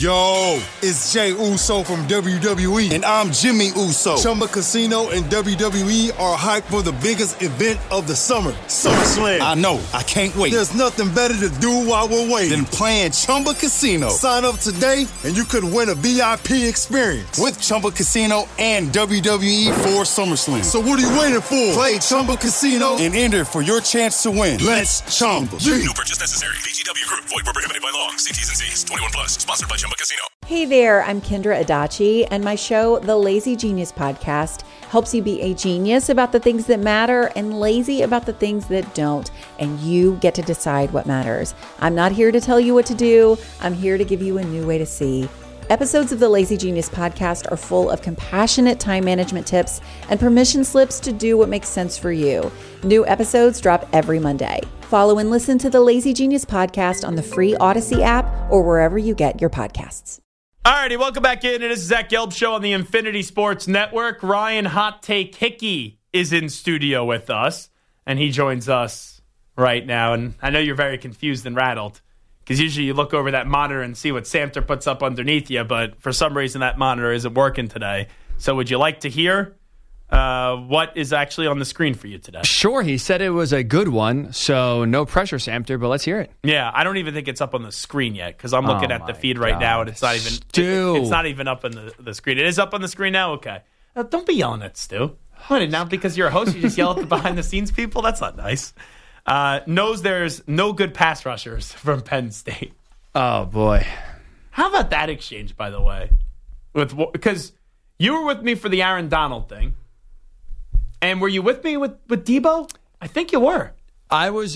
Yo, it's Jey Uso from WWE, and I'm Jimmy Uso. Chumba Casino and WWE are hyped for the biggest event of the summer, SummerSlam. I know, I can't wait. There's nothing better to do while we're waiting than playing Chumba Casino. Sign up today, and you could win a VIP experience with Chumba Casino and WWE for SummerSlam. So what are you waiting for? Play Chumba Casino and enter for your chance to win. Let's Chumba. No purchase necessary. VGW Group. Void where prohibited by law. See T's and C's. 21 plus. Sponsored by Chumba Casino. Hey there, I'm Kendra Adachi, and my show, The Lazy Genius Podcast, helps you be a genius about the things that matter and lazy about the things that don't, and you get to decide what matters. I'm not here to tell you what to do. I'm here to give you a new way to see. Episodes of the Lazy Genius Podcast are full of compassionate time management tips and permission slips to do what makes sense for you. New episodes drop every Monday. Follow and listen to the Lazy Genius Podcast on the free Odyssey app or wherever you get your podcasts. Alrighty, welcome back in. It is Zach Gelb Show on the Infinity Sports Network. Ryan Hot Take Hickey is in studio with us, and he joins us right now. And I know you're very confused and rattled, because usually you look over that monitor and see what Samter puts up underneath you, but for some reason that monitor isn't working today. So would you like to hear what is actually on the screen for you today? Sure, he said it was a good one, so no pressure, Samter, but let's hear it. Yeah, I don't even think it's up on the screen yet, because I'm looking at the feed right now, and it's not even it's not even up on the screen. It is up on the screen now? Okay. Don't be yelling at Stu. What, now because you're a host, you just yell at the behind-the-scenes people? That's not nice. Knows there's no good pass rushers from Penn State. Oh, boy. How about that exchange, by the way? Because you were with me for the Aaron Donald thing. And were you with me with Debo? I think you were. I was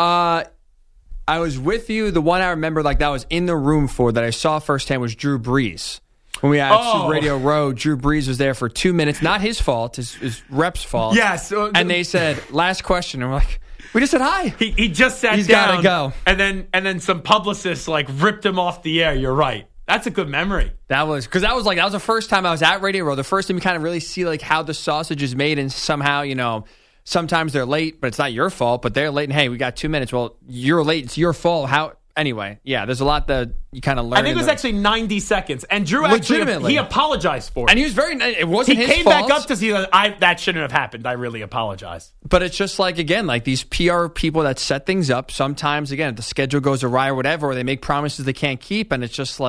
with you. The one I remember that was in the room for that I saw firsthand was Drew Brees. When we had Radio Row, Drew Brees was there for 2 minutes. Not his fault, his rep's fault. Yes. And they said, last question. And we're like, we just said hi. He just sat down. He's got to go. And then some publicists ripped him off the air. You're right. That's a good memory. That was the first time I was at Radio Row. The first time you kind of really see how the sausage is made, and somehow, sometimes they're late, but it's not your fault, but they're late, and hey, we got 2 minutes. Well, you're late. It's your fault. Anyway, yeah, there's a lot that you kind of learn. I think it was actually 90 seconds. And Drew he apologized for it. And he was it wasn't his fault. He came back up to see that shouldn't have happened. I really apologize. But it's just these PR people that set things up. Sometimes, again, if the schedule goes awry or whatever, or they make promises they can't keep, and it's just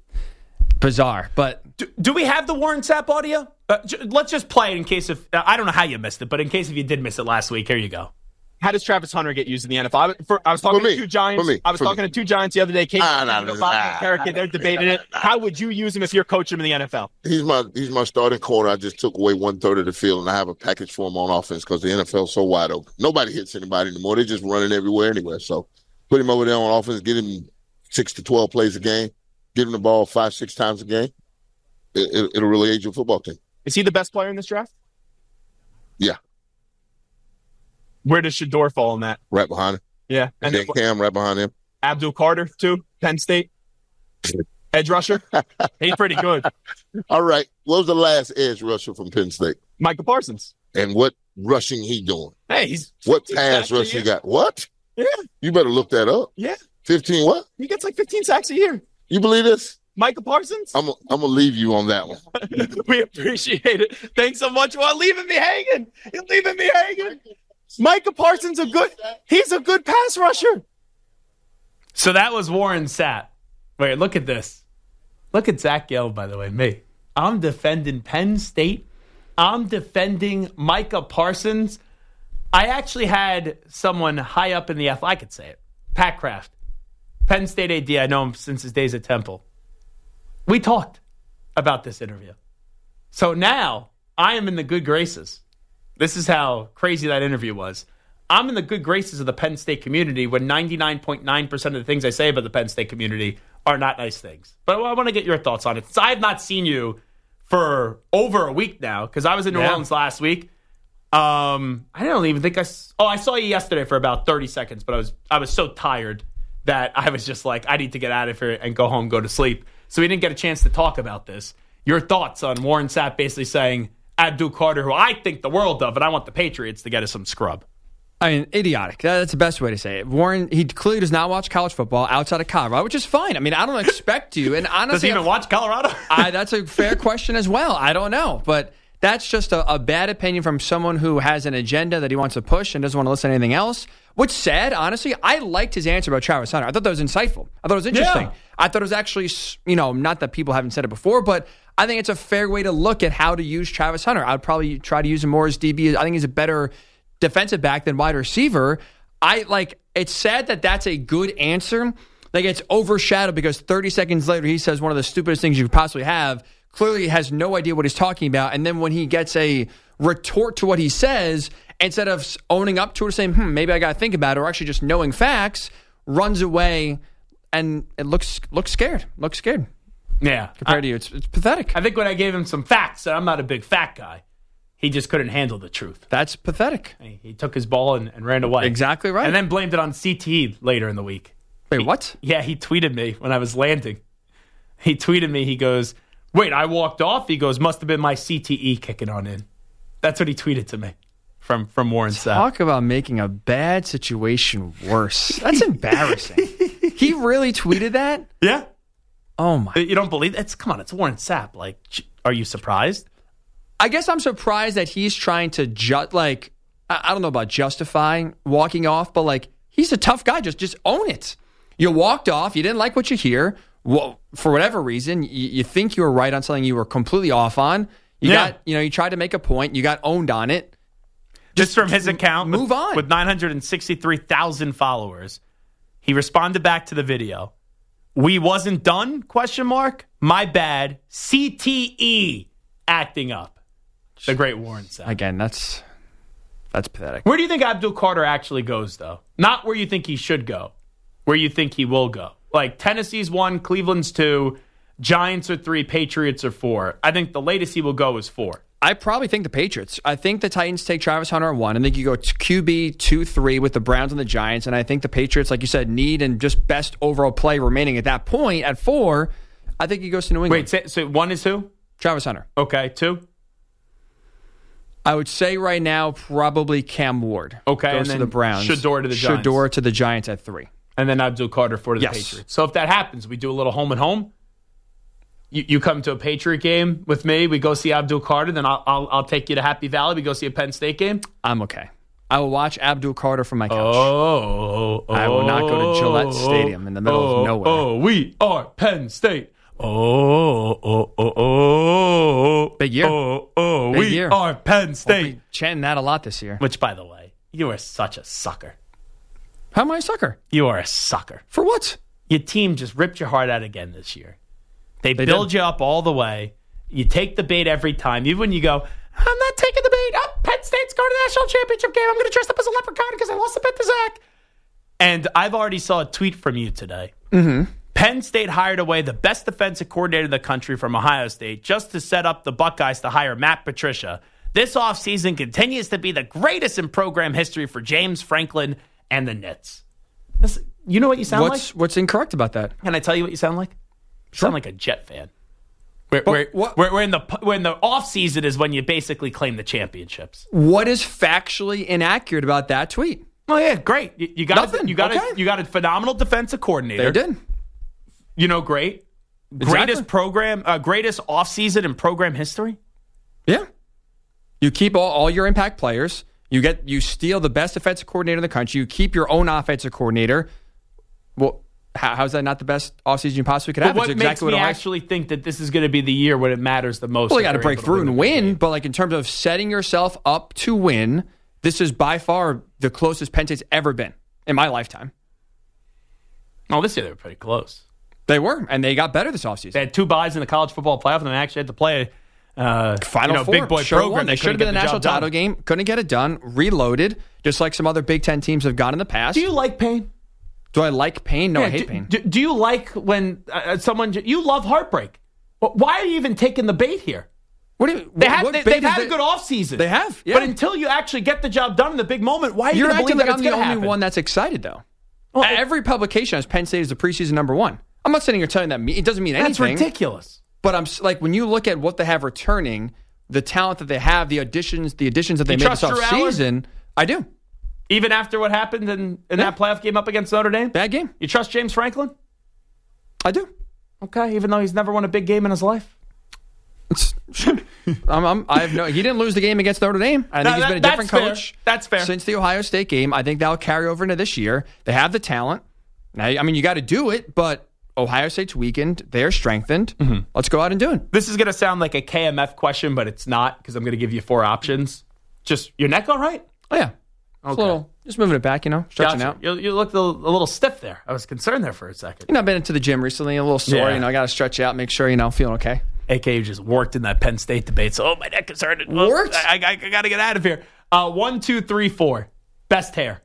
bizarre. But do we have the Warren Sapp audio? Let's just play it in case I don't know how you missed it, but in case if you did miss it last week, here you go. How does Travis Hunter get used in the NFL? I was talking to two Giants. I was talking to two Giants the other day. They're debating it. How would you use him if you're coaching him in the NFL? He's my starting corner. I just took away 1/3 of the field, and I have a package for him on offense because the NFL's so wide open. Nobody hits anybody anymore. They're just running everywhere anyway. So put him over there on offense, get him 6 to 12 plays a game, give him the ball 5-6 times a game. It'll really aid your football team. Is he the best player in this draft? Yeah. Where does Shedeur fall in that? Right behind him. Yeah. And then Cam right behind him. Abdul Carter, too, Penn State. Edge rusher. He's pretty good. All right. What was the last edge rusher from Penn State? Micah Parsons. And what rushing he doing? Hey, what pass rush he got? What? Yeah. You better look that up. Yeah. 15 what? He gets 15 sacks a year. You believe this? Micah Parsons? I'm going to leave you on that one. We appreciate it. Thanks so much for leaving me hanging. You're leaving me hanging. Micah Parsons he's a good pass rusher. So that was Warren Sapp. Wait, look at this. Look at Zach Gelb, by the way, me. I'm defending Penn State. I'm defending Micah Parsons. I actually had someone high up in the I could say it. Pat Kraft. Penn State AD. I know him since his days at Temple. We talked about this interview. So now I am in the good graces. This is how crazy that interview was. I'm in the good graces of the Penn State community when 99.9% of the things I say about the Penn State community are not nice things. But I want to get your thoughts on it. So I have not seen you for over a week now because I was in New Orleans last week. I don't even think I saw you yesterday for about 30 seconds, but I was so tired that I was just like, I need to get out of here and go home, go to sleep. So we didn't get a chance to talk about this. Your thoughts on Warren Sapp basically saying Abdul Carter, who I think the world of, and I want the Patriots to get us some scrub. I mean, idiotic. That's the best way to say it. Warren, he clearly does not watch college football outside of Colorado, which is fine. I mean, I don't expect you. And honestly, does he even watch Colorado? That's a fair question as well. I don't know. But that's just a bad opinion from someone who has an agenda that he wants to push and doesn't want to listen to anything else. What's sad, honestly, I liked his answer about Travis Hunter. I thought that was insightful. I thought it was interesting. Yeah. I thought it was actually, not that people haven't said it before, but I think it's a fair way to look at how to use Travis Hunter. I'd probably try to use him more as DB. I think he's a better defensive back than wide receiver. It's sad that that's a good answer. Like, it's overshadowed because 30 seconds later he says one of the stupidest things you could possibly have. Clearly has no idea what he's talking about. And then when he gets a retort to what he says, instead of owning up to it or saying, maybe I got to think about it, or actually just knowing facts, runs away and it looks scared. Looks scared. Yeah. Compared to you. It's pathetic. I think when I gave him some facts, and I'm not a big fat guy, he just couldn't handle the truth. That's pathetic. He took his ball and ran away. Exactly right. And then blamed it on CTE later in the week. Wait, what? Yeah, he tweeted me when I was landing. He tweeted me, he goes, wait, I walked off? He goes, must have been my CTE kicking on in. That's what he tweeted to me from Warren Sapp. Talk about making a bad situation worse. That's embarrassing. He really tweeted that? Yeah. Oh, my. You don't believe it? Come on, it's Warren Sapp. Like, are you surprised? I guess I'm surprised that he's trying to, I don't know about justifying walking off, but, he's a tough guy. Just own it. You walked off. You didn't like what you hear. Well, for whatever reason, you think you were right on something you were completely off on. You tried to make a point. You got owned on it. Just from his account, move on. With 963,000 followers, he responded back to the video. We wasn't done? ? My bad. CTE acting up. The great Warren Sapp. Again, that's pathetic. Where do you think Abdul Carter actually goes, though? Not where you think he should go. Where you think he will go. Like, Tennessee's 1, Cleveland's 2, Giants are 3, Patriots are 4. I think the latest he will go is 4. I probably think the Patriots. I think the Titans take Travis Hunter at 1. I think you go QB 2-3 with the Browns and the Giants. And I think the Patriots, like you said, need and just best overall play remaining at that point. At 4, I think he goes to New England. Wait, so 1 is who? Travis Hunter. Okay, 2? I would say right now probably Cam Ward. Okay, goes and then to the Browns. Shador to the Giants. Shador to the Giants at 3. And then Abdul Carter for the Patriots. So if that happens, we do a little home and home. You come to a Patriot game with me. We go see Abdul Carter. Then I'll take you to Happy Valley. We go see a Penn State game. I'm okay. I will watch Abdul Carter from my couch. I will not go to Gillette Stadium in the middle of nowhere. Oh, we are Penn State. Big year. We are Penn State. We'll be chanting that a lot this year. Which, by the way, you are such a sucker. How am I a sucker? You are a sucker. For what? Your team just ripped your heart out again this year. They build you up all the way. You take the bait every time. Even when you go, I'm not taking the bait. Oh, Penn State's going to the national championship game. I'm going to dress up as a leprechaun because I lost a bet to Zach. And I've already saw a tweet from you today. Mm-hmm. Penn State hired away the best defensive coordinator in the country from Ohio State just to set up the Buckeyes to hire Matt Patricia. This offseason continues to be the greatest in program history for James Franklin and the Nits. You know what you sound like? What's incorrect about that? Can I tell you what you sound like? You sound like a Jet fan. We're in the off season is when you basically claim the championships. What is factually inaccurate about that tweet? Oh yeah, great. You got Nothing. You got a phenomenal defensive coordinator. They did. Great. Exactly. Greatest offseason in program history. Yeah. You keep all your impact players. You steal the best defensive coordinator in the country. You keep your own offensive coordinator. Well, how's that not the best offseason you possibly could have? But what makes me actually think that this is going to be the year when it matters the most? Well, you got to break through and win. But in terms of setting yourself up to win, this is by far the closest Penn State's ever been in my lifetime. Oh, this year they were pretty close. They were, and they got better this offseason. They had 2 byes in the college football playoff, and they actually had to play Final Four. big boy program. They should have been the national title game. Couldn't get it done. Reloaded, just like some other Big Ten teams have gone in the past. Do you like pain? Do I like pain? No, I hate pain. Do you like when you love heartbreak? Why are you even taking the bait here? What do you? They've had a good offseason. They have, yeah. But until you actually get the job done in the big moment, why are you going to believe that it's going to happen? You're acting like I'm the only one that's excited, though. Well, every publication has Penn State as the preseason number 1. I'm not sitting here telling that it doesn't mean anything. That's ridiculous. But I'm like, when you look at what they have returning, the talent that they have, the additions that they made this offseason, I do. Even after what happened in that playoff game up against Notre Dame? Bad game. You trust James Franklin? I do. Okay, even though he's never won a big game in his life? He didn't lose the game against Notre Dame. I think he's been a different coach. That's fair. Since the Ohio State game. I think that'll carry over into this year. They have the talent. Now, I mean, you got to do it, but Ohio State's weakened. They're strengthened. Mm-hmm. Let's go out and do it. This is going to sound like a KMF question, but it's not because I'm going to give you 4 options. Just, your neck all right? Oh, yeah. Okay. Just moving it back, stretching out. You looked a little stiff there. I was concerned there for a second. I've been into the gym recently, a little sore. I got to stretch out, make sure, feeling okay. AK just worked in that Penn State debate. So, my neck is hurting. Worked? I got to get out of here. 1, 2, 3, 4. Best hair.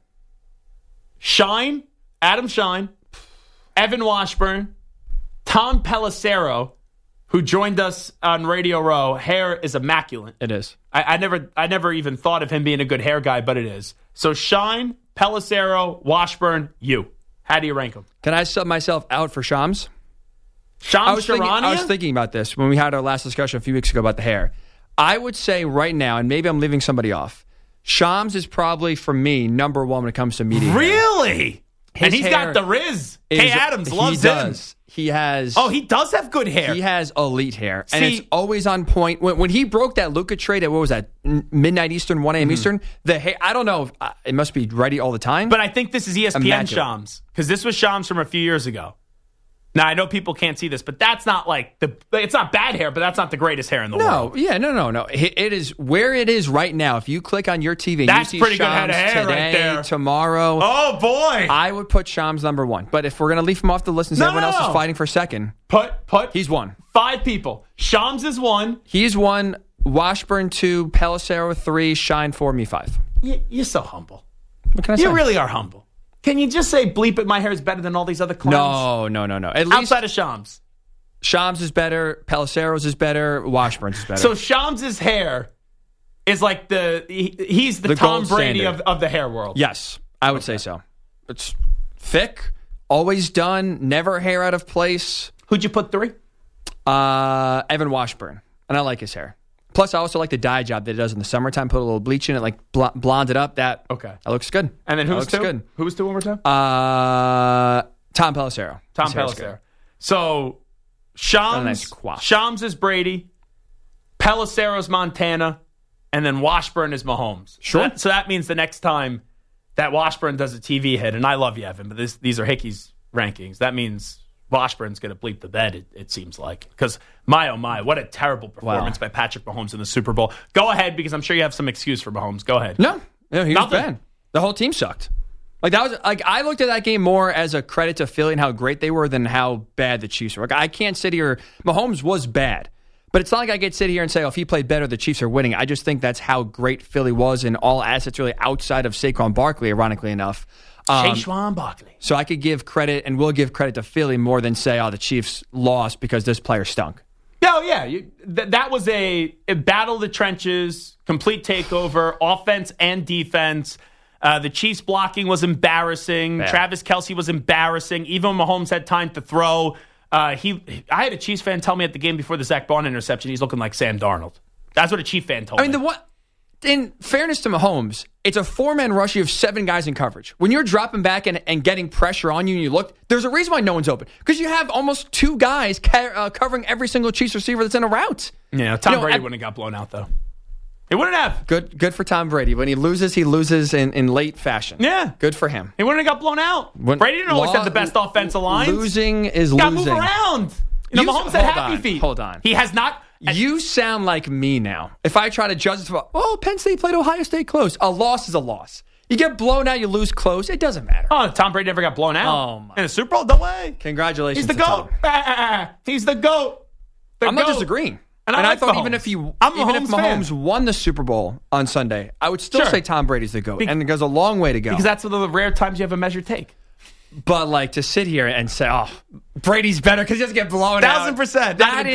Shine, Adam Shine, Evan Washburn, Tom Pelissero, who joined us on Radio Row. Hair is immaculate. It is. I never even thought of him being a good hair guy, but it is. So Shine, Pelissero, Washburn, you. How do you rank them? Can I sub myself out for Shams? I was thinking about this when we had our last discussion a few weeks ago about the hair. I would say right now, and maybe I'm leaving somebody off, Shams is probably, for me, number 1 when it comes to media. Really? And he's got the Riz. Kay Adams loves him. He has... Oh, he does have good hair. He has elite hair. And it's always on point. When he broke that Luka trade at, what was that, midnight Eastern, 1 a.m. Eastern, the hair, I don't know, it must be ready all the time. But I think this is ESPN Shams, because this was Shams from a few years ago. Now, I know people can't see this, but that's not it's not bad hair, but that's not the greatest hair in the world. No. It is where it is right now. If you click on your TV and that's you see pretty Shams good head of hair today, right there. Tomorrow. Oh, boy. I would put Shams number 1. But if we're going to leave him off the list and everyone else is fighting for second, he's 1. 5 people. Shams is 1. He's 1. Washburn 2. Pelissero 3. Shine 4. Me 5. You're so humble. What can I say? You really are humble. Can you just say, bleep it, my hair is better than all these other clowns? No. At least outside of Shams. Shams is better. Pelissero's is better. Washburn's is better. So Shams' hair is like he's the Tom Brady of the hair world. Yes, I would say so. It's thick, always done, never hair out of place. Who'd you put 3? Evan Washburn. And I like his hair. Plus, I also like the dye job that it does in the summertime. Put a little bleach in it, like blonde it up. That looks good. And then who's 2? Good. Who was 2 one more time? Tom Pelissero. Tom Pelissero. So Shams is Brady, Pelissero's Montana, and then Washburn is Mahomes. Sure. So that means the next time that Washburn does a TV hit, and I love you, Evan, but these are Hickey's rankings. That means Washburn's going to bleep the bed, it seems like. Because, my oh my, what a terrible performance by Patrick Mahomes in the Super Bowl. Go ahead, because I'm sure you have some excuse for Mahomes. Go ahead. No, he was bad. The whole team sucked. I looked at that game more as a credit to Philly and how great they were than how bad the Chiefs were. I can't sit here. Mahomes was bad. But it's not like I could sit here and say, if he played better, the Chiefs are winning. I just think that's how great Philly was in all assets, really outside of Saquon Barkley, ironically enough. Saquon Barkley. So I could give credit and will give credit to Philly more than say, the Chiefs lost because this player stunk. Oh, yeah. That was a battle of the trenches, complete takeover, offense and defense. The Chiefs blocking was embarrassing. Yeah. Travis Kelce was embarrassing. Even when Mahomes had time to throw. I had a Chiefs fan tell me at the game before the Zach Bond interception, he's looking like Sam Darnold. That's what a Chiefs fan told me. In fairness to Mahomes, it's a 4-man rush. You have 7 guys in coverage. When you're dropping back and getting pressure on you and you look, there's a reason why no one's open. Because you have almost 2 guys covering every single Chiefs receiver that's in a route. Yeah, Tom Brady wouldn't have got blown out, though. He wouldn't have. Good for Tom Brady. When he loses in late fashion. Yeah. Good for him. He wouldn't have got blown out. Brady didn't always have the best offensive lines. Losing is losing. Got to move around. Mahomes had happy feet. Hold on. He has not. You sound like me now. If I try to judge it, Penn State played Ohio State close. A loss is a loss. You get blown out, you lose close. It doesn't matter. Oh, Tom Brady never got blown out. Oh, my. In the Super Bowl? No way. Congratulations. He's the GOAT. He's the GOAT. I'm not disagreeing. And I thought even if Mahomes won the Super Bowl on Sunday, I would still say Tom Brady's the GOAT. And it goes a long way to go. Because that's one of the rare times you have a measured take. But to sit here and say, Brady's better because he doesn't get blown out. 1,000%. That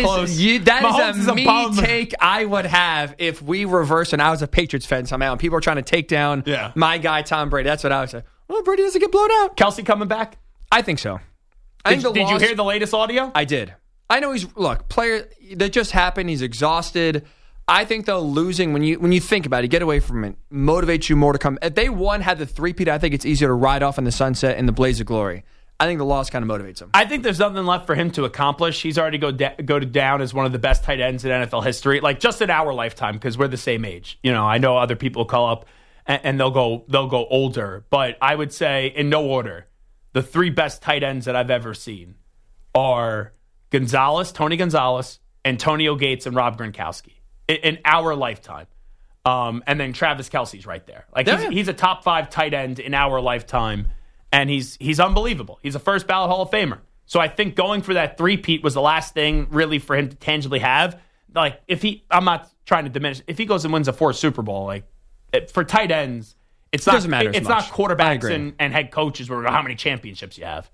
is a me take I would have if we reverse and I was a Patriots fan somehow and people are trying to take down my guy Tom Brady. That's what I would say. Brady doesn't get blown out. Kelce coming back? I think so. Did you hear the latest audio? I did. I know player that just happened. He's exhausted. I think, though, losing, when you think about it, get away from it, motivates you more to come. If they had the three-peat, I think it's easier to ride off in the sunset in the blaze of glory. I think the loss kind of motivates him. I think there's nothing left for him to accomplish. He's already go down as one of the best tight ends in NFL history, like just in our lifetime, because we're the same age. I know other people call up and they'll go older, but I would say in no order, the three best tight ends that I've ever seen are Tony Gonzalez, Antonio Gates, and Rob Gronkowski in our lifetime. And then Travis Kelce's right there. He's a top 5 tight end in our lifetime. And he's unbelievable. He's a first ballot Hall of Famer. So I think going for that three-peat was the last thing really for him to tangibly have. Like, I'm not trying to diminish. If he goes and wins a 4th Super Bowl, for tight ends, it doesn't matter. It's not quarterbacks and head coaches where how many championships you have.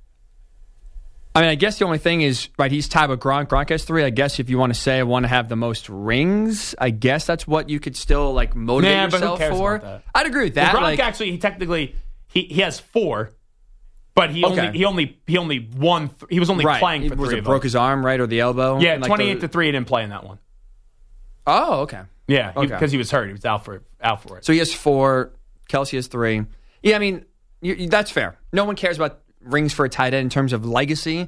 I mean, I guess the only thing is, right, he's tied with Gronk. Gronk has 3. I guess if you want to say I want to have the most rings, I guess that's what you could still motivate yourself for. About that? I'd agree with that. Well, Gronk actually, he technically he has 4. But he only won. He was only playing for 3 of them. Broke his arm, right, or the elbow? Yeah, 28-3. He didn't play in that one. Oh, okay. Yeah, because he was hurt. He was out for it. So he has 4. Kelce has 3. Yeah, I mean that's fair. No one cares about rings for a tight end in terms of legacy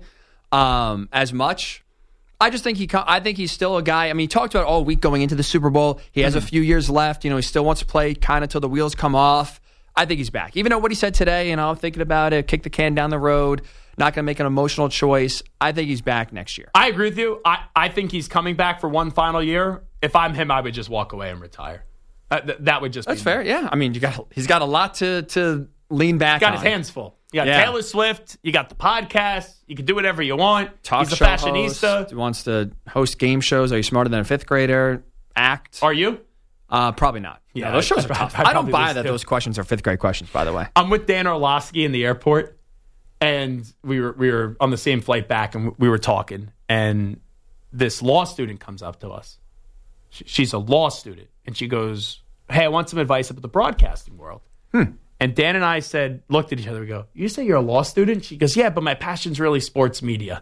as much. I just think I think he's still a guy. I mean, he talked about all week going into the Super Bowl. He has a few years left. He still wants to play kind of till the wheels come off. I think he's back. Even though what he said today, thinking about it, kick the can down the road, not going to make an emotional choice. I think he's back next year. I agree with you. I think he's coming back for one final year. If I'm him, I would just walk away and retire. That would just That's fair, yeah. I mean, he's got a lot to lean back on. He's got his hands full. You got Taylor Swift. You got the podcast. You can do whatever you want. He's a fashionista. Host. He wants to host game shows. Are you smarter than a 5th grader? Act. Are you? Probably not. Yeah, those shows are tough. I don't buy that those questions are 5th grade questions, by the way. I'm with Dan Orlovsky in the airport, and we were on the same flight back, and we were talking, and this law student comes up to us. She's a law student, and she goes, "Hey, I want some advice about the broadcasting world." And Dan and I looked at each other, we go, "You say you're a law student?" She goes, "Yeah, but my passion's really sports media."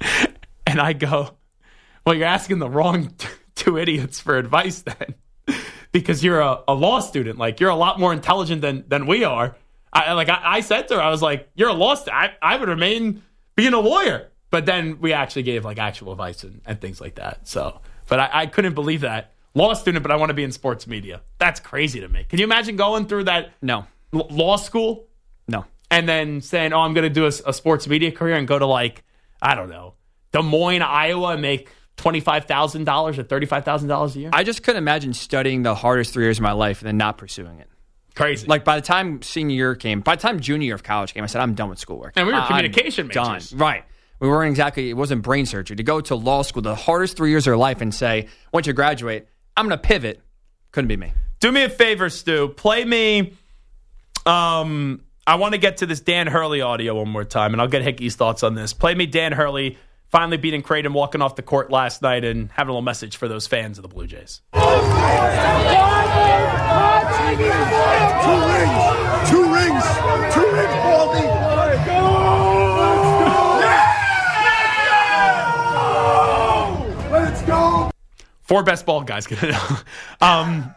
And I go, "Well, you're asking the wrong 2 idiots for advice then." Because you're a law student. You're a lot more intelligent than we are. I said to her, I was like, you're a law student. I would remain being a lawyer. But then we actually gave actual advice and things like that. So, but I couldn't believe that. Law student, but I want to be in sports media. That's crazy to me. Can you imagine going through that law school? No. And then saying, I'm going to do a sports media career and go to I don't know, Des Moines, Iowa and make $25,000 or $35,000 a year? I just couldn't imagine studying the hardest 3 years of my life and then not pursuing it. Crazy. By the time senior year came, by the time junior year of college came, I said, I'm done with schoolwork. And we were communication majors. Done. Right. We weren't exactly, it wasn't brain surgery. To go to law school, the hardest 3 years of your life and say, once you graduate, I'm going to pivot, couldn't be me. Do me a favor, Stu. Play me, I want to get to this Dan Hurley audio one more time, and I'll get Hickey's thoughts on this. Play me Dan Hurley finally beating Creighton, walking off the court last night, and having a little message for those fans of the Blue Jays. 2 rings, Baldy. Let's go. 4 best bald guys gonna know.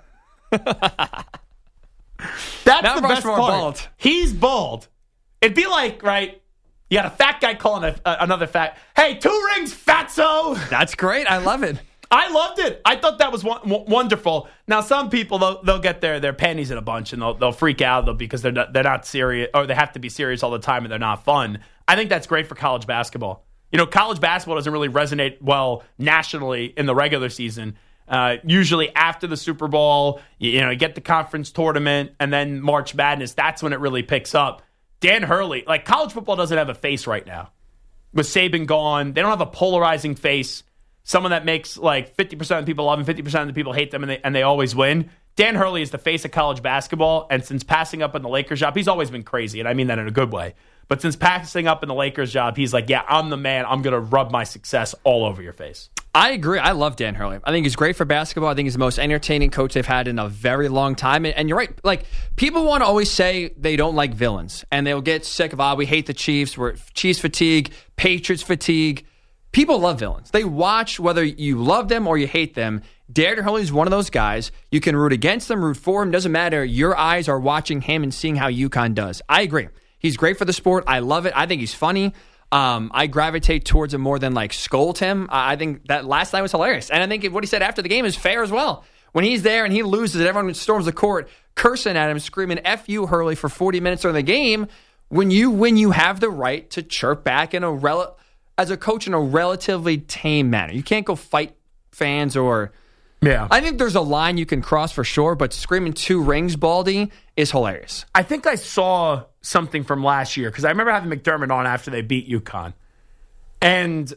That's now the best part. Bald. He's bald. It'd be right? You got a fat guy calling another fat. Hey, 2 rings, fatso. That's great. I love it. I loved it. I thought that was wonderful. Now, some people they'll get their panties in a bunch and they'll freak out because they're not serious, or they have to be serious all the time and they're not fun. I think that's great for college basketball. College basketball doesn't really resonate well nationally in the regular season. Usually after the Super Bowl, you get the conference tournament and then March Madness. That's when it really picks up. Dan Hurley, college football doesn't have a face right now. With Saban gone, they don't have a polarizing face. Someone that makes 50% of the people love him, 50% of the people hate them, and they always win. Dan Hurley is the face of college basketball, and since passing up in the Lakers job, he's always been crazy, and I mean that in a good way. But since passing up in the Lakers job, he's like, yeah, I'm the man. I'm going to rub my success all over your face. I agree. I love Dan Hurley. I think he's great for basketball. I think he's the most entertaining coach they've had in a very long time. And you're right. People want to always say they don't like villains. And they'll get sick of, we hate the Chiefs. We're Chiefs fatigue, Patriots fatigue. People love villains. They watch whether you love them or you hate them. Darren Hurley is one of those guys. You can root against them, root for him. Doesn't matter. Your eyes are watching him and seeing how UConn does. I agree. He's great for the sport. I love it. I think he's funny. I gravitate towards him more than like scold him. I think that last night was hilarious. And I think what he said after the game is fair as well. When he's there and he loses and everyone storms the court, cursing at him, screaming, F you, Hurley, for 40 minutes during the game. When you win, you have the right to chirp back as a coach in a relatively tame manner. You can't go fight fans or... Yeah. I think there's a line you can cross for sure, but screaming 2 rings, Baldy, is hilarious. I think I saw something from last year because I remember having McDermott on after they beat UConn. And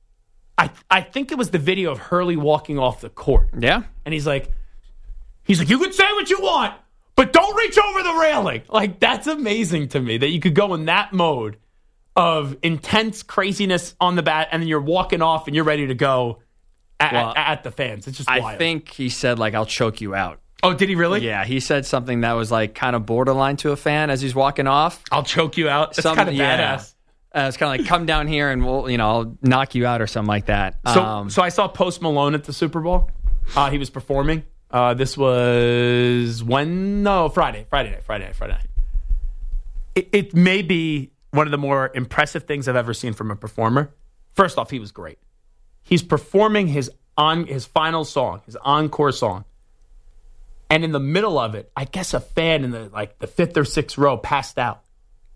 I think it was the video of Hurley walking off the court. Yeah. And he's like, you can say what you want, but don't reach over the railing. Like, that's amazing to me that you could go in that mode of intense craziness on the bat and then you're walking off and you're ready to go at the fans. It's just wild. I think he said, like, I'll choke you out. Oh, did he really? Yeah, he said something that was, like, kind of borderline to a fan as he's walking off. I'll choke you out. It's kind of badass. It's kind of like, come down here and I'll knock you out or something like that. So I saw Post Malone at the Super Bowl. He was performing. This was Friday night. It may be one of the more impressive things I've ever seen from a performer. First off, he was great. He's performing his final song, his encore song. And in the middle of it, I guess a fan in the 5th or 6th row passed out.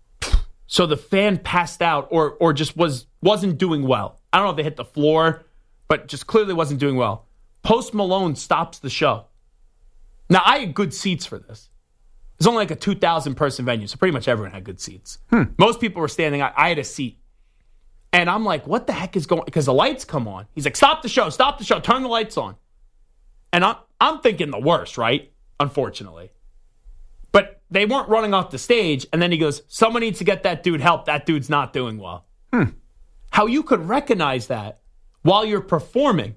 So the fan passed out or just wasn't doing well. I don't know if they hit the floor, but just clearly wasn't doing well. Post Malone stops the show. Now, I had good seats for this. It was only like a 2,000-person venue, so pretty much everyone had good seats. Most people were standing. I had a seat. And I'm like, what the heck is going on? Because the lights come on. He's like, stop the show, turn the lights on. And I'm thinking the worst, right? Unfortunately. But they weren't running off the stage. And then he goes, someone needs to get that dude help. That dude's not doing well. How you could recognize that while you're performing.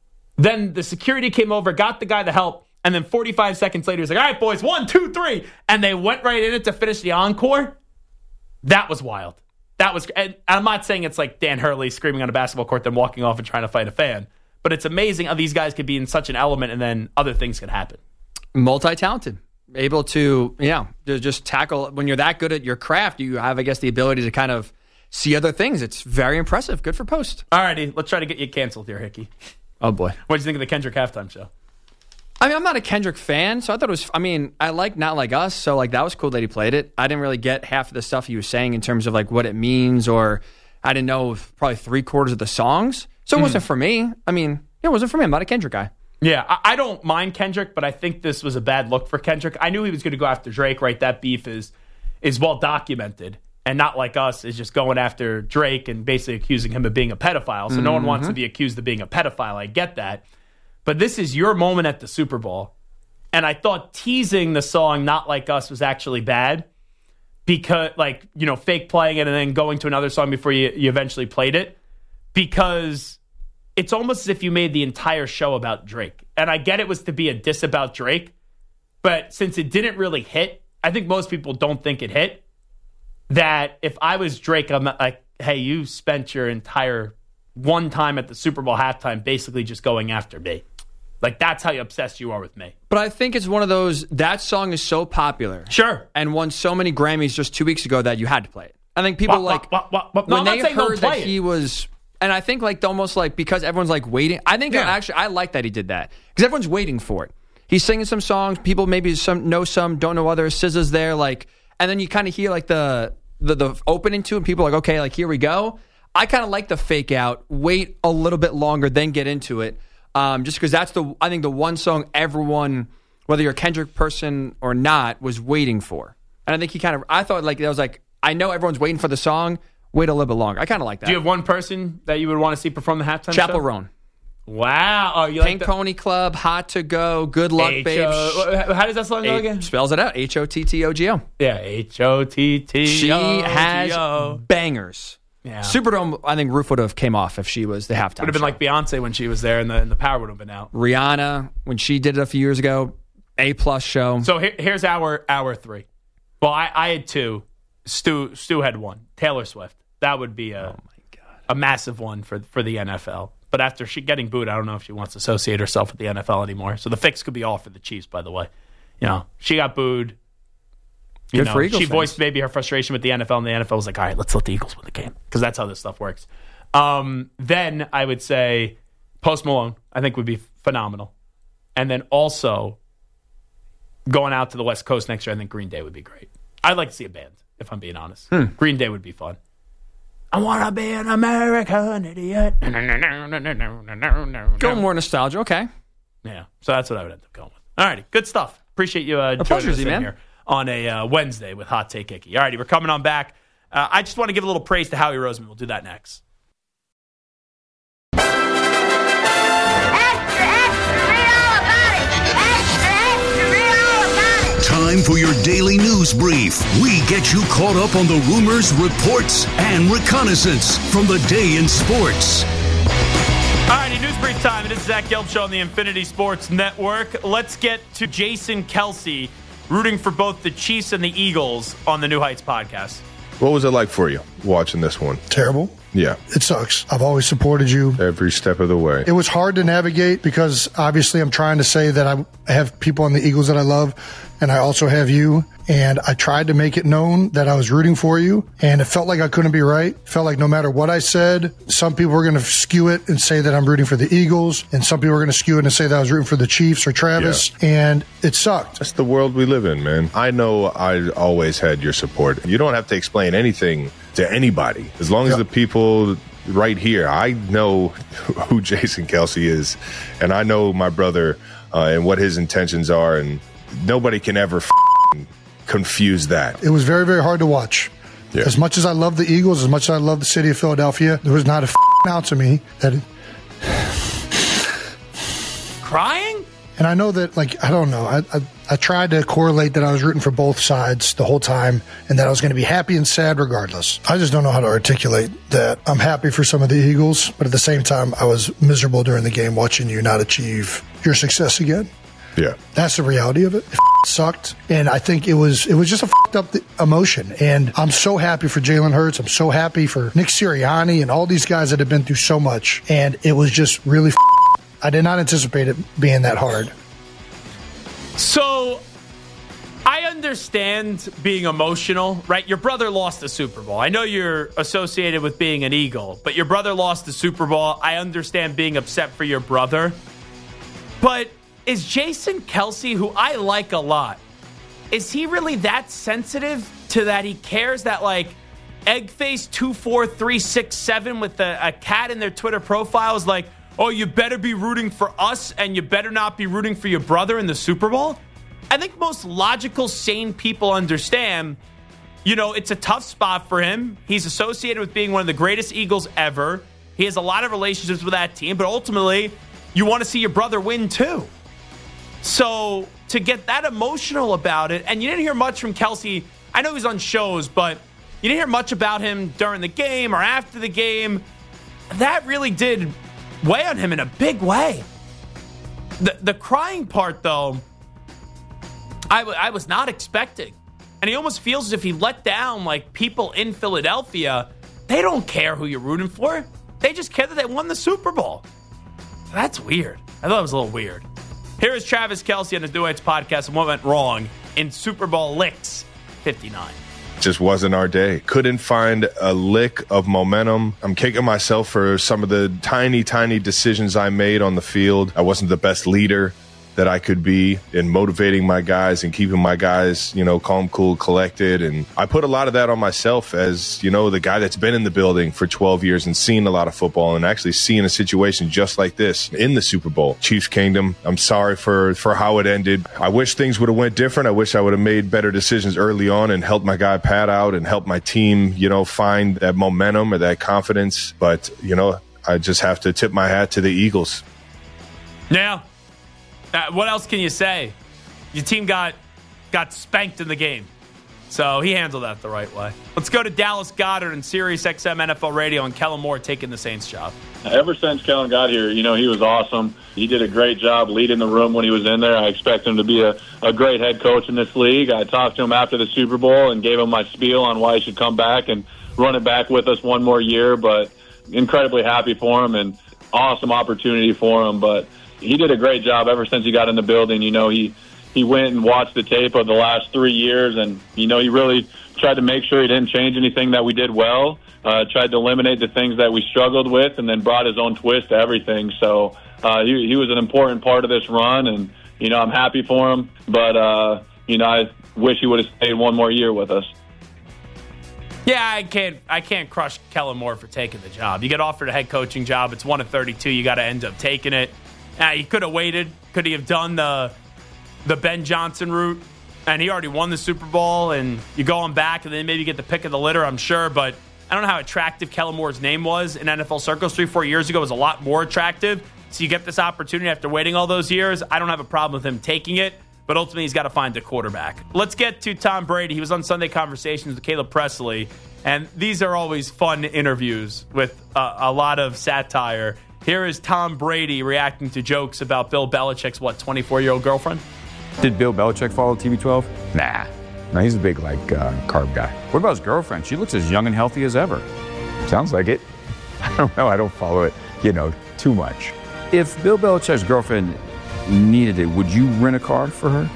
Then the security came over, got the guy the help. And then 45 seconds later, he's like, all right, boys, 1, 2, 3. And they went right in it to finish the encore. That was wild. And I'm not saying it's like Dan Hurley screaming on a basketball court then walking off and trying to fight a fan. But it's amazing how these guys could be in such an element and then other things could happen. Multi-talented. Able to just tackle. When you're that good at your craft, you have, I guess, the ability to kind of see other things. It's very impressive. Good for Post. All righty. Let's try to get you canceled here, Hickey. Oh, boy. What did you think of the Kendrick halftime show? I mean, I'm not a Kendrick fan, so I thought it was, I like Not Like Us, so like that was cool that he played it. I didn't really get half of the stuff he was saying in terms of like what it means, or I didn't know probably 3/4 of the songs. So it wasn't for me. It wasn't for me. I'm not a Kendrick guy. Yeah, I don't mind Kendrick, but I think this was a bad look for Kendrick. I knew he was going to go after Drake, right? That beef is well documented. And Not Like Us is just going after Drake and basically accusing him of being a pedophile. So no one wants to be accused of being a pedophile. I get that. But this is your moment at the Super Bowl. And I thought teasing the song Not Like Us was actually bad because, fake playing it and then going to another song before you eventually played it. Because it's almost as if you made the entire show about Drake. And I get it was to be a diss about Drake. But since it didn't really hit, I think most people don't think it hit. That if I was Drake, I'm like, hey, you spent your entire one time at the Super Bowl halftime basically just going after me. Like, that's how obsessed you are with me. But I think it's one of those, that song is so popular. Sure. And won so many Grammys just 2 weeks ago that you had to play it. I think people when they heard that he was, and I think almost because everyone's waiting. I think I like that he did that. Because everyone's waiting for it. He's singing some songs. People maybe know some, don't know others. SZA's there. And then you kind of hear the opening to it. And people are like, okay, here we go. I kind of like the fake out, wait a little bit longer, then get into it. Just because that's I think the one song everyone, whether you're a Kendrick person or not, was waiting for. And I think I thought that was I know everyone's waiting for the song, wait a little bit longer. I kind of like that. Do you have one person that you would want to see perform the halftime Chappell show? Roan. Wow. Oh, you Pink Pony Club, Hot to Go, Good Luck, Babe. How does that song go again? Spells it out. HOTTOGO. Yeah, HOTTOGO. She has bangers. Yeah. Superdome, I think Roof would have came off if she was the halftime. Would have been like Beyonce when she was there and the power would have been out. Rihanna, when she did it a few years ago, A+ show. So here's our 3. Well, I had 2. Stu had 1. Taylor Swift. That would be oh my God. a massive one for the NFL. But after she getting booed, I don't know if she wants to associate herself with the NFL anymore. So the fix could be all for the Chiefs, by the way. She got booed. Good for Eagles She fans. voiced maybe her frustration with the NFL, and the NFL was like, all right, let's let the Eagles win the game, because that's how this stuff works. Then I would say Post Malone, I think, would be phenomenal. And then also going out to the West Coast next year, I think Green Day would be great. I'd like to see a band, if I'm being honest. Green Day would be fun. I want to be an American idiot. Go more nostalgia. Okay. Yeah, so that's what I would end up going with. All righty, good stuff. Appreciate you joining us in here on a Wednesday with Hot Take Icky. All righty, we're coming on back. I just want to give a little praise to Howie Roseman. We'll do that next. Time for your daily news brief. We get you caught up on the rumors, reports, and reconnaissance from the day in sports. All righty, news brief time. It is Zach Gelb Show on the Infinity Sports Network. Let's get to Jason Kelce rooting for both the Chiefs and the Eagles on the New Heights podcast. What was it like for you watching this one? Terrible. Yeah. It sucks. I've always supported you. Every step of the way. It was hard to navigate because obviously I'm trying to say that I have people on the Eagles that I love, and I also have you. And I tried to make it known that I was rooting for you, and it felt like I couldn't be right. It felt like no matter what I said, some people were going to skew it and say that I'm rooting for the Eagles, and some people were going to skew it and say that I was rooting for the Chiefs or Travis, and it sucked. That's the world we live in, man. I know I always had your support. You don't have to explain anything to anybody. As long as the people right here, I know who Jason Kelce is, and I know my brother and what his intentions are, and nobody can ever confuse that. It was very, very hard to watch. Yeah. As much as I love the Eagles, as much as I love the city of Philadelphia, there was not a ounce of me that... Crying? And I know that, I don't know. I tried to correlate that I was rooting for both sides the whole time and that I was going to be happy and sad regardless. I just don't know how to articulate that. I'm happy for some of the Eagles, but at the same time, I was miserable during the game watching you not achieve your success again. Yeah. That's the reality of it. It sucked. And I think it was just a fucked up emotion. And I'm so happy for Jalen Hurts. I'm so happy for Nick Sirianni and all these guys that have been through so much. And it was just really I did not anticipate it being that hard. So I understand being emotional, right? Your brother lost the Super Bowl. I know you're associated with being an Eagle, but your brother lost the Super Bowl. I understand being upset for your brother. But is Jason Kelce, who I like a lot, is he really that sensitive to that he cares that, Eggface24367 with a cat in their Twitter profile is like, oh, you better be rooting for us and you better not be rooting for your brother in the Super Bowl? I think most logical, sane people understand, it's a tough spot for him. He's associated with being one of the greatest Eagles ever. He has a lot of relationships with that team, but ultimately, you want to see your brother win too. So to get that emotional about it, and you didn't hear much from Kelce. I know he's on shows, but you didn't hear much about him during the game or after the game. That really did weigh on him in a big way. The crying part, though, I was not expecting. And he almost feels as if he let down, people in Philadelphia. They don't care who you're rooting for. They just care that they won the Super Bowl. That's weird. I thought it was a little weird. Here is Travis Kelce on the New Heights podcast and what went wrong in Super Bowl Licks 59. Just wasn't our day. Couldn't find a lick of momentum. I'm kicking myself for some of the tiny, tiny decisions I made on the field. I wasn't the best leader that I could be in motivating my guys and keeping my guys, calm, cool, collected. And I put a lot of that on myself as, the guy that's been in the building for 12 years and seen a lot of football and actually seeing a situation just like this in the Super Bowl. Chiefs Kingdom, I'm sorry for how it ended. I wish things would have went different. I wish I would have made better decisions early on and helped my guy Pat out and helped my team, find that momentum or that confidence. But, I just have to tip my hat to the Eagles. Yeah. What else can you say? Your team got spanked in the game. So he handled that the right way. Let's go to Dallas Goedert and Sirius XM NFL Radio and Kellen Moore taking the Saints job. Ever since Kellen got here, he was awesome. He did a great job leading the room when he was in there. I expect him to be a great head coach in this league. I talked to him after the Super Bowl and gave him my spiel on why he should come back and run it back with us one more year. But incredibly happy for him and awesome opportunity for him. But he did a great job ever since he got in the building. You know, he went and watched the tape of the last 3 years, and, you know, he really tried to make sure he didn't change anything that we did well, tried to eliminate the things that we struggled with, and then brought his own twist to everything. So he was an important part of this run, and, you know, I'm happy for him. But, you know, I wish he would have stayed one more year with us. Yeah, I can't crush Kellen Moore for taking the job. You get offered a head coaching job. It's 1 of 32. You got to end up taking it. He could have waited. Could he have done the Ben Johnson route? And he already won the Super Bowl, and you go on back and then maybe get the pick of the litter, I'm sure. But I don't know how attractive Kellen Moore's name was in NFL circles 3-4 years ago. It was a lot more attractive. So you get this opportunity after waiting all those years. I don't have a problem with him taking it, but ultimately he's got to find a quarterback. Let's get to Tom Brady. He was on Sunday Conversations with Caleb Presley, and these are always fun interviews with a lot of satire. Here is Tom Brady reacting to jokes about Bill Belichick's, 24-year-old girlfriend? Did Bill Belichick follow TB12? Nah. No, he's a big, carb guy. What about his girlfriend? She looks as young and healthy as ever. Sounds like it. I don't know. I don't follow it, too much. If Bill Belichick's girlfriend needed it, would you rent a car for her?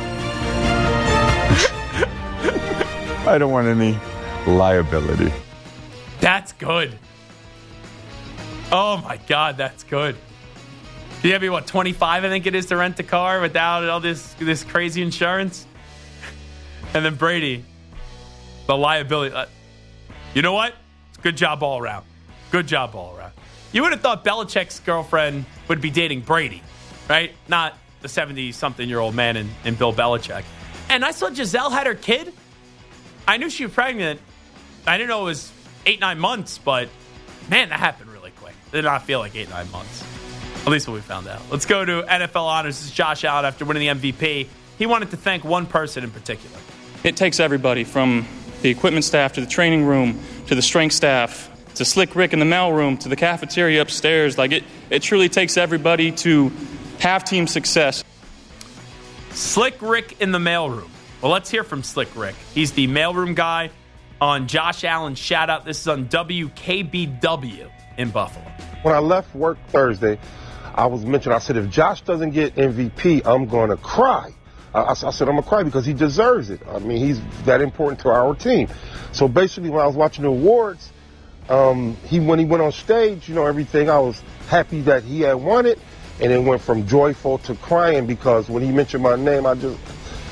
I don't want any liability. That's good. Oh, my God, that's good. You have to be, 25, I think it is, to rent a car without all this crazy insurance? And then Brady, the liability. You know what? Good job all around. Good job all around. You would have thought Belichick's girlfriend would be dating Brady, right? Not the 70-something-year-old man in Bill Belichick. And I saw Giselle had her kid. I knew she was pregnant. I didn't know it was 8-9 months, but, man, that happened really quick. It did not feel like 8-9 months. At least what we found out. Let's go to NFL Honors. This is Josh Allen after winning the MVP. He wanted to thank one person in particular. It takes everybody from the equipment staff to the training room to the strength staff to Slick Rick in the mailroom to the cafeteria upstairs. It truly takes everybody to have team success. Slick Rick in the mailroom. Well, let's hear from Slick Rick. He's the mailroom guy on Josh Allen's Shout Out. This is on WKBW in Buffalo. When I left work Thursday, I said, if Josh doesn't get MVP, I'm going to cry. I said, I'm going to cry because he deserves it. I mean, he's that important to our team. So basically, when I was watching the awards, when he went on stage, everything, I was happy that he had won it. And it went from joyful to crying because when he mentioned my name, I just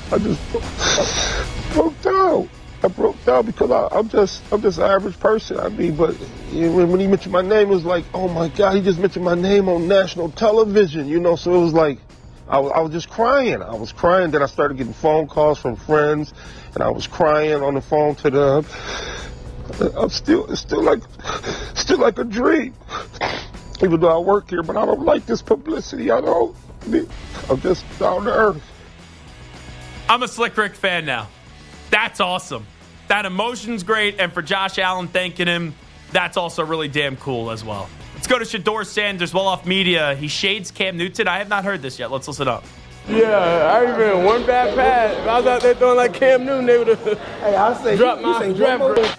broke down. I broke down because I'm just an average person. I mean, but when he mentioned my name, it was like, oh my God, he just mentioned my name on national television, So it was like, I was just crying. I was crying. Then I started getting phone calls from friends, and I was crying on the phone to them. It's still like a dream. Even though I work here, but I don't like this publicity. I'm just down to earth. I'm a Slick Rick fan now. That's awesome. That emotion's great, and for Josh Allen thanking him, that's also really damn cool as well. Let's go to Shedeur Sanders, well off media. He shades Cam Newton. I have not heard this yet. Let's listen up. Yeah, I even one bad pass. If I was out there throwing like Cam Newton, they would have dropped my draft.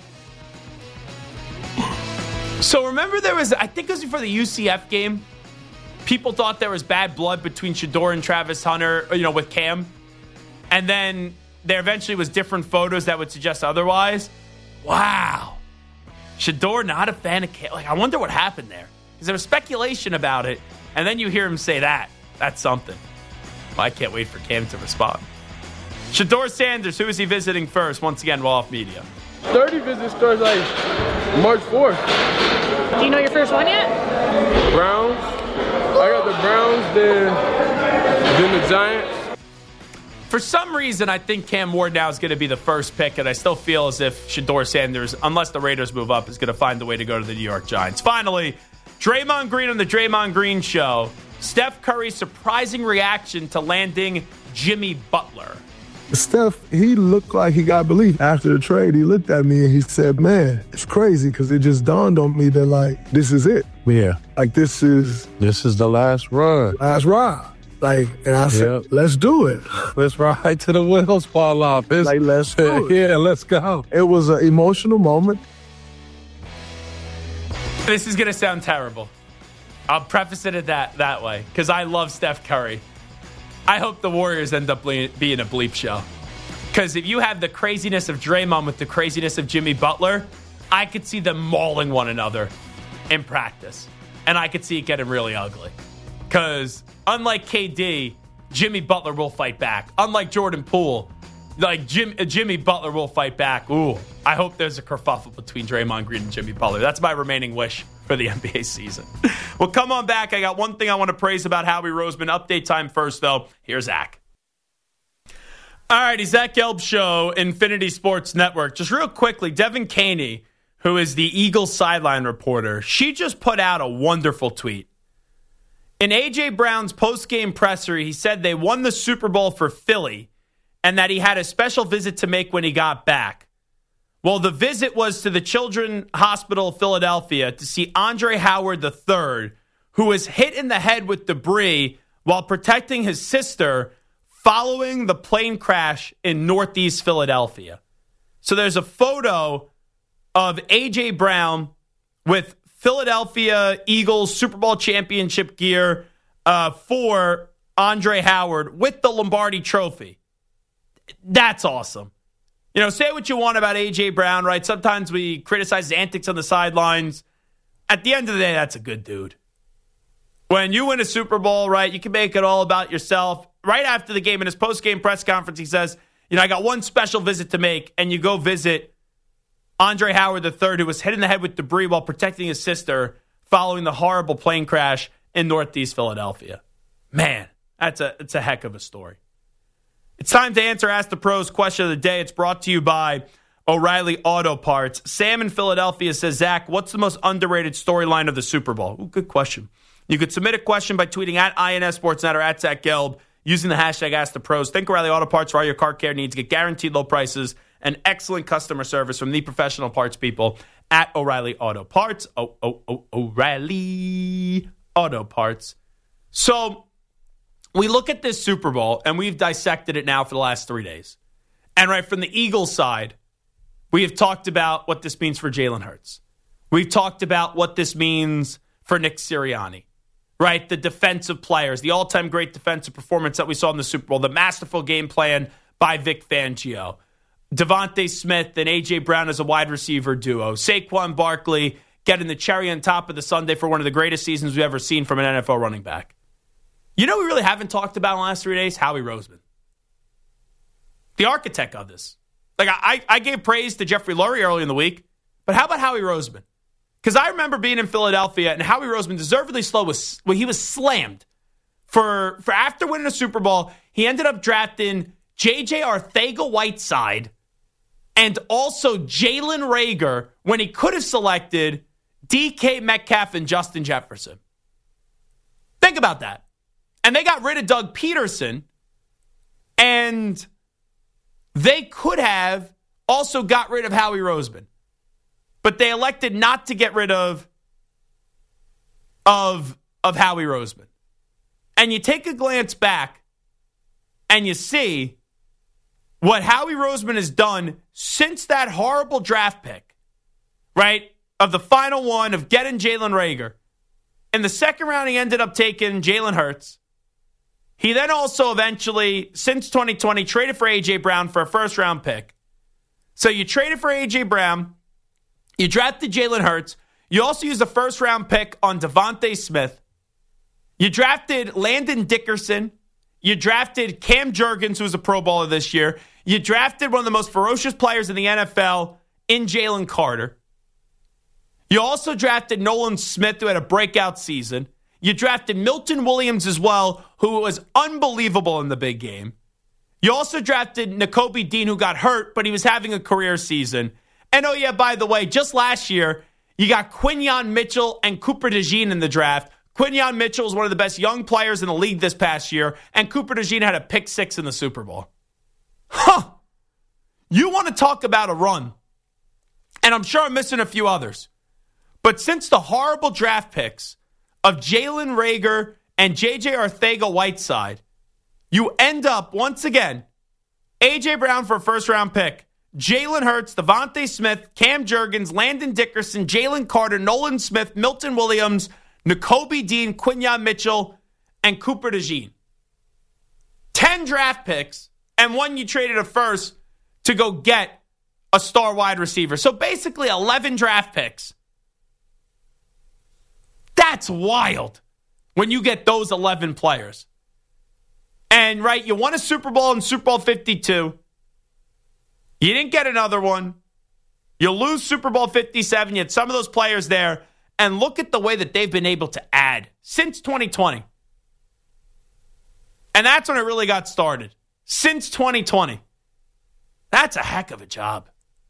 So remember I think it was before the UCF game, people thought there was bad blood between Shedeur and Travis Hunter, with Cam. And then there eventually was different photos that would suggest otherwise. Wow. Shedeur not a fan of Cam. I wonder what happened there. Because there was speculation about it, and then you hear him say that. That's something. Well, I can't wait for Cam to respond. Shedeur Sanders, who is he visiting first? Once again, well off media. 30 visit starts March 4th. Do you know your first one yet? Browns. I got the Browns, then the Giants. For some reason, I think Cam Ward now is going to be the first pick, and I still feel as if Shedeur Sanders, unless the Raiders move up, is going to find a way to go to the New York Giants. Finally, Draymond Green on the Draymond Green Show. Steph Curry's surprising reaction to landing Jimmy Butler. Steph, he looked like he got belief. After the trade, he looked at me and he said, man, it's crazy because it just dawned on me that, this is it. Yeah. This is the last run. Last ride. And I said, let's do it. Let's ride to the wheels fall off. Let's do it. Yeah, let's go. It was an emotional moment. This is going to sound terrible. I'll preface it that way because I love Steph Curry. I hope the Warriors end up being a bleep show. Because if you have the craziness of Draymond with the craziness of Jimmy Butler, I could see them mauling one another in practice. And I could see it getting really ugly. Because unlike KD, Jimmy Butler will fight back. Unlike Jordan Poole, Jimmy Butler will fight back. Ooh, I hope there's a kerfuffle between Draymond Green and Jimmy Butler. That's my remaining wish for the NBA season. Well, come on back. I got one thing I want to praise about Howie Roseman. Update time first, though. Here's Zach. All righty, Zach Gelb Show, Infinity Sports Network. Just real quickly, Devin Caney, who is the Eagles sideline reporter, she just put out a wonderful tweet. In A.J. Brown's post-game presser, he said they won the Super Bowl for Philly and that he had a special visit to make when he got back. Well, the visit was to the Children's Hospital of Philadelphia to see Andre Howard III, who was hit in the head with debris while protecting his sister following the plane crash in Northeast Philadelphia. So there's a photo of A.J. Brown with Philadelphia Eagles Super Bowl championship gear for Andre Howard with the Lombardi Trophy. That's awesome. You know, say what you want about A.J. Brown, right? Sometimes we criticize his antics on the sidelines. At the end of the day, that's a good dude. When you win a Super Bowl, right, you can make it all about yourself. Right after the game, in his post-game press conference, he says, I got one special visit to make, and you go visit Andre Howard III, who was hit in the head with debris while protecting his sister following the horrible plane crash in Northeast Philadelphia. Man, it's a heck of a story. It's time to answer Ask the Pros question of the day. It's brought to you by O'Reilly Auto Parts. Sam in Philadelphia says, Zach, what's the most underrated storyline of the Super Bowl? Ooh, good question. You could submit a question by tweeting at INS Sportsnet or at Zach Gelb using the hashtag Ask the Pros. Think O'Reilly Auto Parts for all your car care needs. Get guaranteed low prices and excellent customer service from the professional parts people at O'Reilly Auto Parts. O'Reilly Auto Parts. So we look at this Super Bowl, and we've dissected it now for the last 3 days. And right from the Eagles side, we have talked about what this means for Jalen Hurts. We've talked about what this means for Nick Sirianni, right? The defensive players, the all-time great defensive performance that we saw in the Super Bowl, the masterful game plan by Vic Fangio, Devontae Smith and A.J. Brown as a wide receiver duo, Saquon Barkley getting the cherry on top of the sundae for one of the greatest seasons we've ever seen from an NFL running back. You know we really haven't talked about in the last 3 days? Howie Roseman. The architect of this. Like, I gave praise to Jeffrey Lurie early in the week, but how about Howie Roseman? Because I remember being in Philadelphia, and Howie Roseman, deservedly slow, he was slammed. For after winning a Super Bowl, he ended up drafting J.J. Arcega-Whiteside and also Jalen Reagor when he could have selected DK Metcalf and Justin Jefferson. Think about that. And they got rid of Doug Peterson, and they could have also got rid of Howie Roseman. But they elected not to get rid of Howie Roseman. And you take a glance back, and you see what Howie Roseman has done since that horrible draft pick, right, of the final one of getting Jalen Reagor. In the second round, he ended up taking Jalen Hurts. He then also eventually, since 2020, traded for A.J. Brown for a first-round pick. So you traded for A.J. Brown. You drafted Jalen Hurts. You also used a first-round pick on Devontae Smith. You drafted Landon Dickerson. You drafted Cam Jurgens, who was a Pro Bowler this year. You drafted one of the most ferocious players in the NFL in Jalen Carter. You also drafted Nolan Smith, who had a breakout season. You drafted Milton Williams as well, who was unbelievable in the big game. You also drafted Nakobe Dean, who got hurt, but he was having a career season. And oh yeah, by the way, just last year, you got Quinyon Mitchell and Cooper DeJean in the draft. Quinyon Mitchell was one of the best young players in the league this past year, and Cooper DeJean had a pick 6 in the Super Bowl. You want to talk about a run, and I'm sure I'm missing a few others. But since the horrible draft picks of Jalen Reagor and J.J. Arcega-Whiteside, you end up, once again, A.J. Brown for a first-round pick, Jalen Hurts, Devontae Smith, Cam Jurgens, Landon Dickerson, Jalen Carter, Nolan Smith, Milton Williams, Nakobe Dean, Quinyon Mitchell, and Cooper DeJean. 10 draft picks, and one you traded a first to go get a star wide receiver. So basically 11 draft picks. That's wild when you get those 11 players. And, right, you won a Super Bowl in Super Bowl 52. You didn't get another one. You lose Super Bowl 57. You had some of those players there. And look at the way that they've been able to add since 2020. And that's when it really got started. Since 2020. That's a heck of a job.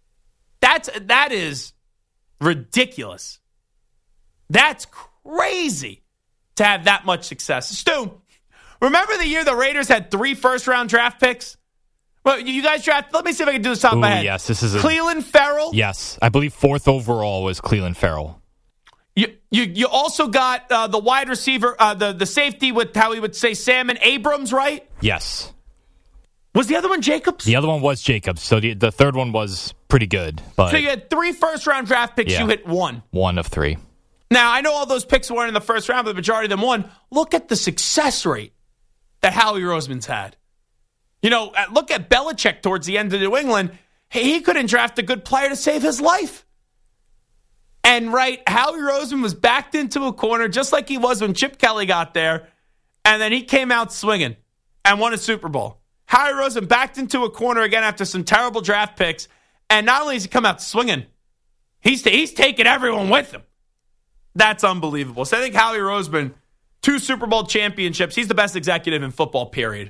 That is ridiculous. That's crazy to have that much success. Stu, remember the year the Raiders had 3 first-round draft picks? Well, you guys drafted, let me see if I can do this top of my head. Yes, this is Cleveland Ferrell? Yes, I believe 4th overall was Cleveland Ferrell. You also got the wide receiver, the safety with how we would say Salmon Abrams, right? Yes. Was the other one Jacobs? The other one was Jacobs. So the third one was pretty good. But so you had 3 first-round draft picks. Yeah. You hit 1. 1 of 3. Now, I know all those picks weren't in the first round, but the majority of them won. Look at the success rate that Howie Roseman's had. You know, look at Belichick towards the end of New England. He couldn't draft a good player to save his life. And, right, Howie Roseman was backed into a corner just like he was when Chip Kelly got there, and then he came out swinging and won a Super Bowl. Howie Roseman backed into a corner again after some terrible draft picks, and not only has he come out swinging, he's taken everyone with him. That's unbelievable. So I think Howie Roseman, 2 Super Bowl championships, he's the best executive in football, period.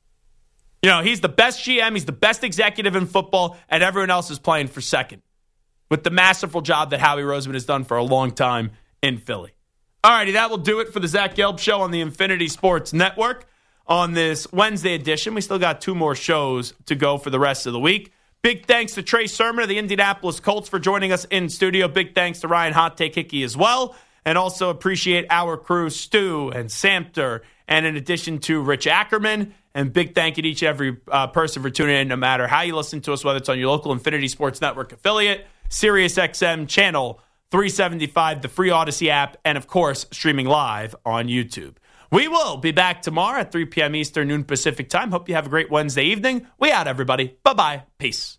You know, he's the best GM, he's the best executive in football, and everyone else is playing for second with the masterful job that Howie Roseman has done for a long time in Philly. All righty, that will do it for the Zach Gelb Show on the Infinity Sports Network on this Wednesday edition. We still got 2 more shows to go for the rest of the week. Big thanks to Trey Sermon of the Indianapolis Colts for joining us in studio. Big thanks to Ryan Hot Take Hickey as well. And also appreciate our crew, Stu and Samter, and in addition to Rich Ackerman. And big thank you to each and every person for tuning in, no matter how you listen to us, whether it's on your local Infinity Sports Network affiliate, SiriusXM Channel 375, the free Odyssey app, and, of course, streaming live on YouTube. We will be back tomorrow at 3 p.m. Eastern, noon Pacific time. Hope you have a great Wednesday evening. We out, everybody. Bye-bye. Peace.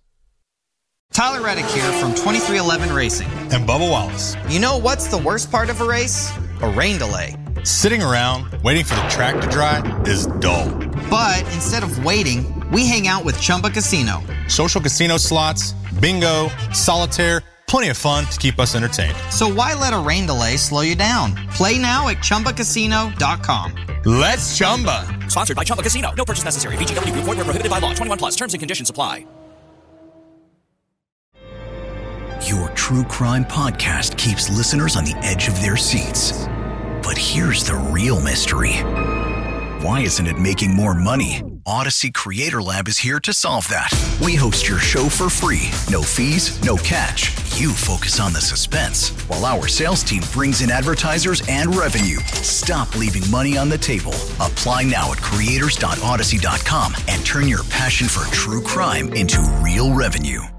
Tyler Reddick here from 2311 Racing. And Bubba Wallace. You know what's the worst part of a race? A rain delay. Sitting around waiting for the track to dry is dull. But instead of waiting, we hang out with Chumba Casino. Social casino slots, bingo, solitaire, plenty of fun to keep us entertained. So why let a rain delay slow you down? Play now at ChumbaCasino.com. Let's Chumba. Sponsored by Chumba Casino. No purchase necessary. VGW Group. Void where prohibited by law. 21 plus. Terms and conditions apply. Your true crime podcast keeps listeners on the edge of their seats. But here's the real mystery. Why isn't it making more money? Odyssey Creator Lab is here to solve that. We host your show for free. No fees, no catch. You focus on the suspense, while our sales team brings in advertisers and revenue. Stop leaving money on the table. Apply now at creators.odyssey.com and turn your passion for true crime into real revenue.